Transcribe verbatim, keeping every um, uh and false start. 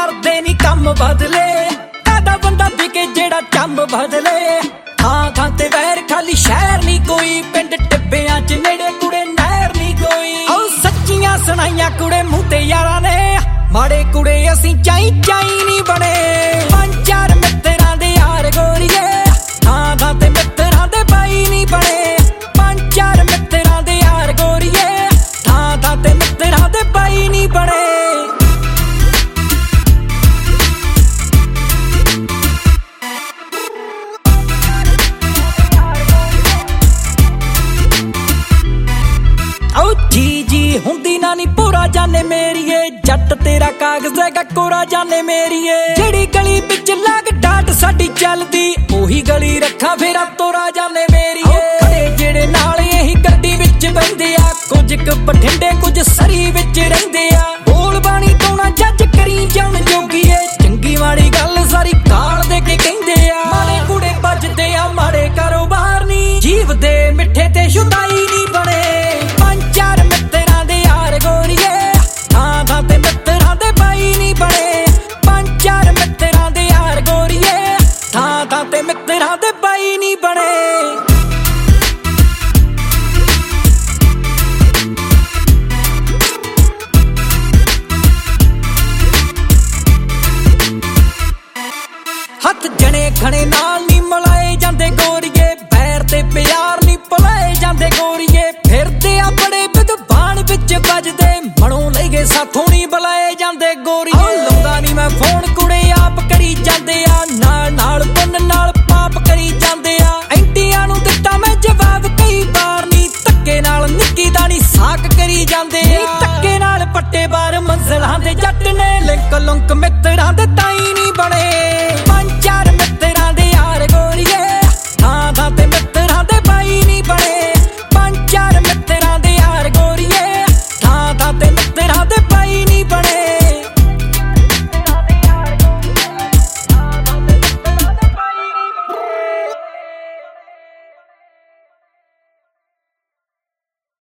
ਕਰਦੇ ਨੀ ਕੰਮ ਬਦਲੇ ਕਾਦਾ ਬੰਦਾ ਵਿਕੇ ਜਿਹੜਾ ਚੰਬ ਬਦਲੇ ਥਾਂ ਥਾਂ ਤੇ ਵੈਰ ਖਾਲੀ ਸ਼ਹਿਰ ਨੀ ਕੋਈ ਪਿੰਡ ਟਿੱਬਿਆਂ ਚ ਨੇੜੇ ਕੁੜੇ ਨਹਿਰ ਨੀ ਕੋਈ ਓ ਸੱਚੀਆਂ ਸੁਣਾਈਆਂ ਕੁੜੇ ਮੂੰਹ ਤੇ ਯਾਰਾਂ ਨੇ ਮਾੜੇ ਕੁੜੇ ਅਸੀਂ ਚਾਈ ਚਾਈ ਨੀ ਬਣੇ ਪੰਜ ਚਾਰ ਮਿੱਤਰਾਂ ਦੇ ਯਾਰ ਗੋਰੀਏ ਥਾਂ ਥਾਂ ਤੇ ਮਿੱਤਰਾਂ ਦੇ ਬਾਈ ਨੀ ਬਣੇ ਪੰਜ ਚਾਰ ਮਿੱਤਰਾਂ ਦੇ ਯਾਰ ਗੋਰੀਏ ਥਾਂ ਥਾਂ ਤੇ ਮਿੱਤਰਾਂ ਦੇ ਬਾਈ ਨੀ ਬਣੇ ਜੀ ਜੀ ਹੁੰਦੀ ਨਾ ਨੀ ਪੂਰਾ ਜਾਣੇ ਮੇਰੀਏ ਜੱਟ ਤੇਰਾ ਕਾਗਜ਼ ਹੈਗਾ ਕੋਰਾ ਜਾਣੇ ਮੇਰੀਏ ਜਿਹੜੀ ਗਲੀ ਵਿੱਚ ਲੱਗ ਡਾਟ ਸਾਡੀ ਚੱਲਦੀ ਉਹੀ ਗਲੀ ਰੱਖਾਂ ਫੇਰਾ ਤੋਰਾ ਜਾਣੇ ਮੇਰੀਏ ਖੜੇ ਜਿਹੜੇ ਨਾਲ ਇਹੀ ਗੱਡੀ ਵਿੱਚ ਬਹਿੰਦੇ ਆ ਕੁਝ ਕੁ ਬਠਿੰਡੇ ਕੁਝ ਸਰੀ ਵਿੱਚ ਰਹਿੰਦੇ ਆ ਬੋਲ ਬਾਣੀ ਤੋਂ ਨਾ ਜੱਜ ਕਰੀ ਜਾਣ ਜੋਗੀਏ ਚੰਗੀ ਮਾੜੀ ਗੱਲ ਸਾਰੀ ਕਾਲ ਦੇ ਕੇ ਕਹਿੰਦੇ ਆ ਮਾੜੇ ਕੁੜੇ ਵੱਜਦੇ ਆ ਮਾੜੇ ਕਾਰੋਬਾਰ ਨੀ ਜੀਵ ਦੇ ਮਿੱਠੇ ਤੇ ਸ਼ੁਦਾਈ ਨੀ ਬਣੇ ਚਾਰ ਮਿੱਤਰਾਂ ਦੇ ਯਾਰ ਗੋਰੀਏ ਥਾਂ ਥਾਂ ਤੇ ਮਿੱਤਰਾਂ ਦੇ ਬਾਈ ਨੀ ਬਣੇ ਪੰਜ ਚਾਰ ਮਿੱਤਰਾਂ ਦੇ ਯਾਰ ਗੋਰੀਏ ਥਾਂ ਥਾਂ ਤੇ ਮਿੱਤਰਾਂ ਦੇ ਬਾਈ ਨੀ ਬਣੇ ਹੱਥ ਜਣੇ ਖਣੇ ਨਾਲ ਨੀ ਮਿਲਾਏ ਜਾਂਦੇ ਗੋਰੀਏ ਪੈਰ ਤੇ ਪਿਆਰ ਨੀ ਭੁਲਾਏ ਜਾਂਦੇ ਗੋਰੀਏ ਫਿਰਦੇ ਆ ਬੜੇ ਵਿਦਵਾਨ ਵਿੱਚ ਵੱਜਦੇ ਮਣੋਂ ਲੈ ਗਏ ਸਾਥੋਂ ਨੀ ਬੁਲਾਏ ਜਾਂਦੇ ਗੋਰੀਏ ਲਾਉਂਦਾ ਨੀ ਮੈਂ ਫੋਨ ਕੁੜੇ ਆਪ ਕਰੀ ਜਾਂਦੇ ਆ ਨਾਲ ਨਾਲ ਪੁੰਨ ਨਾਲ ਪਾਪ ਕਰੀ ਜਾਂਦੇ ਆ ਐਂਟੀਆਂ ਨੂੰ ਦਿੱਤਾ ਮੈਂ ਜਵਾਬ ਕਈ ਵਾਰ ਨੀ ਧੱਕੇ ਨਾਲ ਨਿੱਕੀ ਦਾ ਨੀ ਸਾਕ ਕਰੀ ਜਾਂਦੇ ਆ ਧੱਕੇ ਨਾਲ ਪੱਟੇ ਬਾਰ ਮੰਜ਼ਲਾਂ ਦੇ ਜੱਟ ਨੇ ਲਿੰਕ ਲੁੰਕ ਮਿੱਤਰਾਂ ਦੇ ਤਾਈ ਨੀ ਬਣੇ